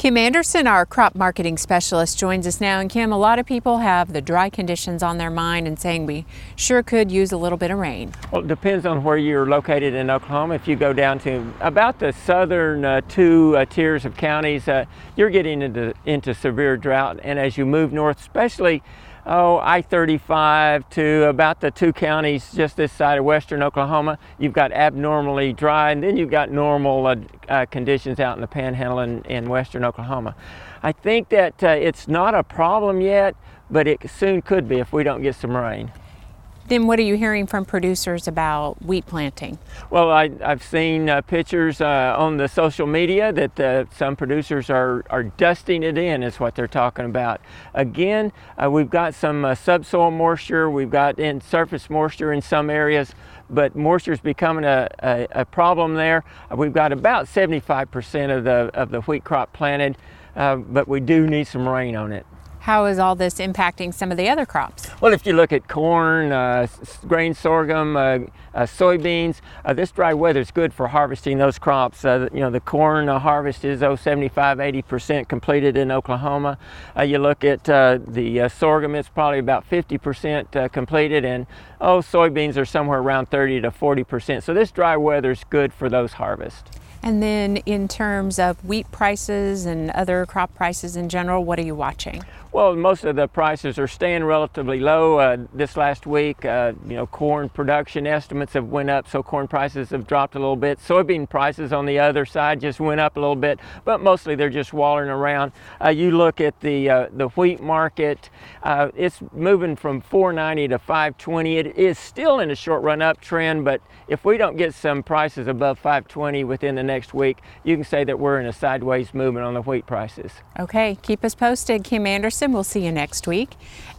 Kim Anderson, our crop marketing specialist, joins us now. And Kim, a lot of people have the dry conditions on their mind and saying we sure could use a little bit of rain. Well, it depends on where you're located in Oklahoma. If you go down to about the southern two tiers of counties, you're getting into severe drought. And as you move north, especially I-35 to about the two counties just this side of western Oklahoma, you've got abnormally dry, and then you've got normal conditions out in the panhandle in western Oklahoma. I think that it's not a problem yet, but it soon could be if we don't get some rain. Then what are you hearing from producers about wheat planting? Well, I've seen pictures on the social media that some producers are dusting it in, is what they're talking about. Again, we've got some subsoil moisture, we've got in surface moisture in some areas, but moisture is becoming a problem there. We've got about 75% of the wheat crop planted, but we do need some rain on it. How is all this impacting some of the other crops? Well, if you look at corn, grain sorghum, soybeans, this dry weather is good for harvesting those crops. The corn harvest is 75–80% completed in Oklahoma. You look at the sorghum, it's probably about 50% completed, and soybeans are somewhere around 30–40%. So this dry weather is good for those harvests. And then in terms of wheat prices and other crop prices in general, what are you watching? Well, most of the prices are staying relatively low. This last week, corn production estimates have went up, so corn prices have dropped a little bit. Soybean prices on the other side just went up a little bit, but mostly they're just wallowing around. You look at the wheat market, it's moving from $4.90 to $5.20. It is still in a short run up trend, but if we don't get some prices above $5.20 within the next week, you can say that we're in a sideways movement on the wheat prices. Okay, keep us posted. Kim Anderson, we'll see you next week.